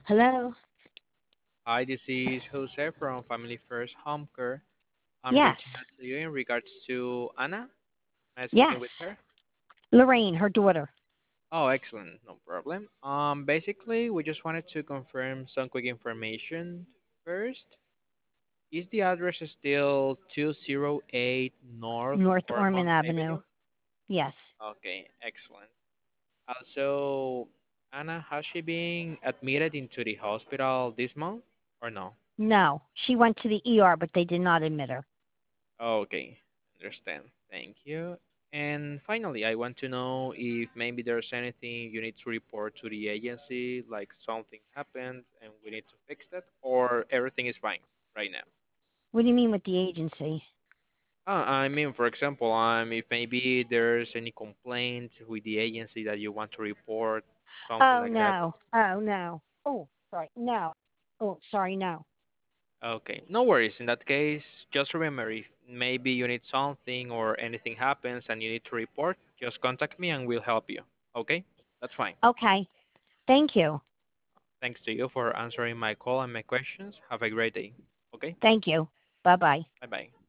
Hello? Hi, this is Jose from Family First Home Care. I'm Yes. reaching out to you in regards to Anna. Am I speaking Yes. with her? Lorraine, her daughter. Oh, excellent. No problem. Basically, we just wanted to confirm some quick information first. Is the address still 208 North North Ormond Ormond Avenue. Avenue? Yes. Okay, excellent. Also, Anna, has she been admitted into the hospital this month or no? No. She went to the ER, but they did not admit her. Okay, understand. Thank you. And finally, I want to know if maybe there's anything you need to report to the agency, like something happened and we need to fix that, or everything is fine right now. What do you mean with the agency? I mean, for example, if maybe there's any complaint with the agency that you want to report, something Oh, like that. no. Oh, no. Oh, sorry. No. Oh, sorry, no. Okay, no worries. In that case, just remember if maybe you need something or anything happens and you need to report, just contact me and we'll help you. Okay? That's fine. Okay. Thank you. Thanks to you for answering my call and my questions. Have a great day. Okay? Thank you. Bye bye. Bye bye.